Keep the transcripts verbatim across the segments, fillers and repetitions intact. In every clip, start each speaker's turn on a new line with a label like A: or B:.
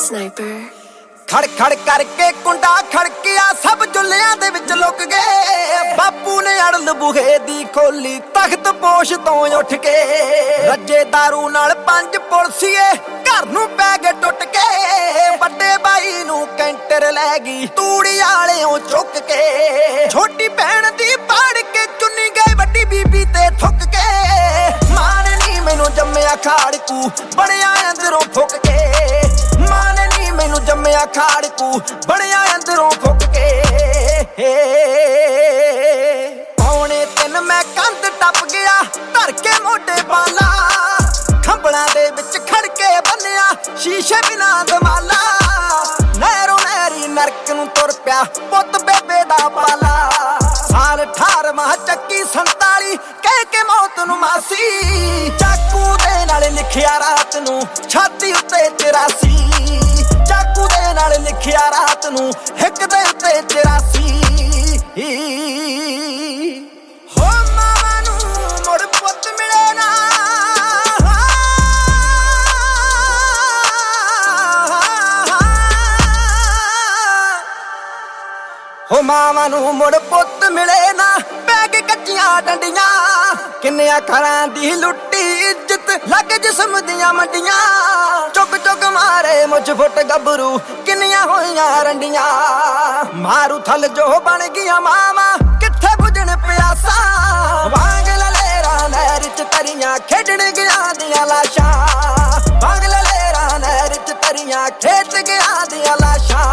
A: Sniper
B: ਖੜ ਖੜ ਕਰਕੇ ਕੁੰਡਾ ਖੜਕਿਆ ਸਭ ਜੁੱਲਿਆਂ ਦੇ ਵਿੱਚ ਲੁਕ ਗਏ। ਬਾਪੂ ਨੇ ਅੜਲ ਬੂਹੇ ਦੀ ਖੋਲੀ ਤਖਤ ਪੋਸ਼ ਤੋਂ ਉੱਠ ਕੇ। ਰੱਜੇ ਦਾਰੂ ਨਾਲ ਪੰਜ ਪੁਲਸੀਏ ਘਰ ਨੂੰ ਪੈ ਗਏ ਟੁੱਟ ਕੇ। ਵੱਡੇ ਬਾਈ ਨੂੰ ਕੈਂਟਰ ਲੈ ਗਈ ਤੂੜੀ ਵਾਲਿਓਂ ਚੁੱਕ ਕੇ। ਛੋਟੀ ਭੈਣ ਦੀ ਪਾੜ ਕੇ ਚੁੰਨੀ ਗਈ ਵੱਡੀ ਬੀਬੀ ਤੇ ਥੁੱਕ ਕੇ। ਮਾਂ ਨੇ ਨੀ ਮੈਨੂੰ ਜੰਮਿਆ ਖਾੜਕੂ ਬਣਿਆ ਅੰਦਰੋਂ ਫੁੱਕ ਕੇ। ਮਾਂ ਨੇ ਨੀ ਮੈਨੂੰ ਜੰਮਿਆ ਖਾੜਕੂ ਬਣਿਆ ਅੰਦਰੋਂ ਫੁੱਕ ਕੇ। ਪੌਣੇ ਤਿੰਨ ਮੈਂ ਕੰਧ ਟੱਪ ਗਿਆ ਧਰ ਕੇ ਮੋਢੇ ਬਾਲਾ। ਖੰਭਲਾਂ ਦੇ ਵਿੱਚ ਖੜ ਕੇ ਬੰਨਿਆ ਸ਼ੀਸ਼ੇ ਬਿਨਾ ਦਮਾਲਾ। ਨਹਿਰੋਂ ਨਹਿਰੀ ਨਰਕ ਨੂੰ ਤੁਰ ਪਿਆ ਪੁੱਤ ਬੇਬੇ ਦਾ ਪਾਲਾ। ਸਾਲ ਅਠਾਰਵਾਂ ਚੱਕੀ ਸੰਤਾਲੀ ਕਹਿ ਕੇ ਮੌਤ ਨੂੰ ਮਾਸੀ। ਚਾਕੂ ਦੇ ਨਾਲ ਲਿਖਿਆ ਰਾਤ ਨੂੰ ਛਾਤੀ ਉੱਤੇ ਚੁਰਾਸੀ। ਚਾਕੂ ਦੇ ਨਾਲ ਲਿਖਿਆ ਰਾਤ ਨੂੰ ਹਿੱਕ ਦੇ ਉੱਤੇ ਚੁਰਾਸੀ। ਹੋ ਮਾਵਾਂ ਨੂੰ ਮੁੜ ਪੁੱਤ ਮਿਲੇ ਨਾ। ਹੋ ਮਾਵਾਂ ਨੂੰ ਮੁੜ ਪੁੱਤ ਮਿਲੇ ਨਾ। ਪੈ ਕੇ ਕੱਚੀਆਂ ਡੰਡੀਆਂ ਕਿੰਨਿਆਂ ਘਰਾਂ ਦੀ ਲੁੱਟੀ ਇੱਜ਼ਤ ਲੱਗ ਜਿਸਮ ਦੀਆਂ ਮੰਡੀਆਂ। ਚੁੱਕ ਚੁੱਕ ਮਾਰੇ ਮੁੱਝ ਫੁੱਟ ਗੱਭਰੂ ਕਿੰਨੀਆਂ ਹੋਈਆਂ ਰੰਡੀਆਂ। ਮਾਰੂ ਥਲ ਜੋ ਬਣ ਗਈਆਂ ਮਾਵਾਂ ਕਿੱਥੇ ਬੁਝਣ ਪਿਆਸਾ। ਵਾਂਗ ਲਲੇਰਾ ਨਹਿਰ ਚ ਤਰੀਆਂ ਖੇਡਣ ਗਿਆ ਦੀਆਂ ਲਾਸ਼ਾਂ। ਵਾਂਗ ਲਲੇਰਾ ਨਹਿਰ ਚ ਤਰੀਆਂ ਖੇਡ ਗਿਆ ਦੀਆਂ ਲਾਸ਼ਾਂ।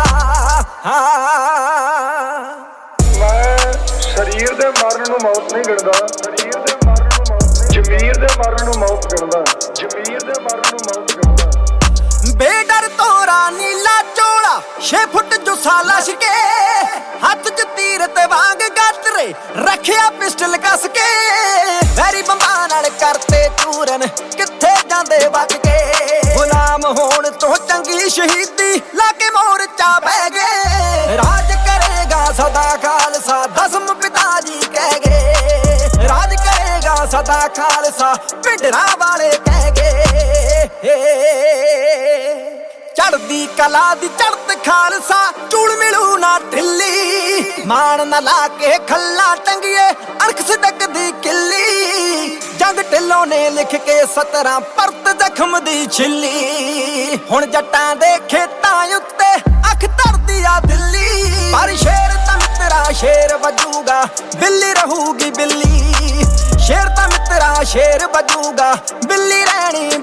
C: ਮੈਂ ਸਰੀਰ ਦੇ ਮਰਨ ਨੂੰ ਮੌਤ ਨਹੀਂ ਗਿਣਦਾ। ਸਰੀਰ ਦੇ ਮਰਨ ਨੂੰ ਮੌਤ ਨਹੀਂ, ਜ਼ਮੀਰ ਦੇ ਮਰਨ ਨੂੰ ਮੌਤ ਗਿਣਦਾ। ਜ਼ਮੀਰ ਦੇ ਮਰਨ ਨੂੰ ਮੌਤ ਗਿਣਦਾ।
B: ਬੇਡਰ ਤੋਰਾ ਨੀਲਾ ਚੋਲਾ ਛੇ ਫੁੱਟ ਜੁੱਸਾ ਲਸ਼ ਕੇ। ਹੱਥ ਚ ਤੀਰ ਤੇ ਵਾਂਗ ਗਾਤਰੇ ਰੱਖਿਆ ਪਿਸਟਲ ਕੱਸ ਕੇ। ਵੈਰੀ ਬੰਬਾਂ ਨਾਲ ਕਰਤੇ ਚੂਰਨ ਕਿੱਥੇ ਜਾਂਦੇ ਬਚ ਕੇ। ਗੁਲਾਮ ਹੋਣ ਤੋਂ ਚੰਗੀ ਸ਼ਹੀਦੀ ਲਾ ਕੇ ਮੋਰਚਾ ਬਹਿ ਗਏ। ਰਾਜ ਕਰੇਗਾ ਸਦਾ ਖਾਲਸਾ ਦਸਮ ਪਿਤਾ ਜੀ ਕਹਿ ਗਏ। ਰਾਜ ਕਰੇਗਾ ਸਦਾ ਖਾਲਸਾ ਭਿੰਡਰਾਂ ਵਾਲੇ ਕਹਿ ਗਏ। ਚੜਦੀ ਕਲਾ ਦੀ ਚੜਤ ਖਾਲਸਾ ਚੂੜ ਮਿਲੂ ਨਾ ਢਿੱਲੀ। ਮਾਣ ਨਾ ਲਾ ਕੇ ਖੱਲਾ ਟੰਗੀਏ ਅਰਖ ਸਦਕ ਦੀ ਕਿੱਲੀ। ਜੰਗ ਢਿੱਲੋਂ ਨੇ ਲਿਖ ਕੇ ਸਤਰਾਂ ਪਰਤ ਜ਼ਖਮ ਦੀ ਛਿੱਲੀ। ਹੁਣ ਜੱਟਾਂ ਦੇ ਖੇਤਾਂ ਉੱਤੇ ਅੱਖ ਧਰਦੀ ਆ ਦਿੱਲੀ। ਪਰ ਸ਼ੇਰ ਤਾਂ ਮਿੱਤਰਾ ਸ਼ੇਰ ਵਜੂਗਾ ਬਿੱਲੀ ਰਹੂਗੀ ਬਿੱਲੀ। ਸ਼ੇਰ ਤਾਂ ਮਿੱਤਰਾ ਸ਼ੇਰ ਵਜੂਗਾ ਬਿੱਲੀ ਰਹਿਣੀ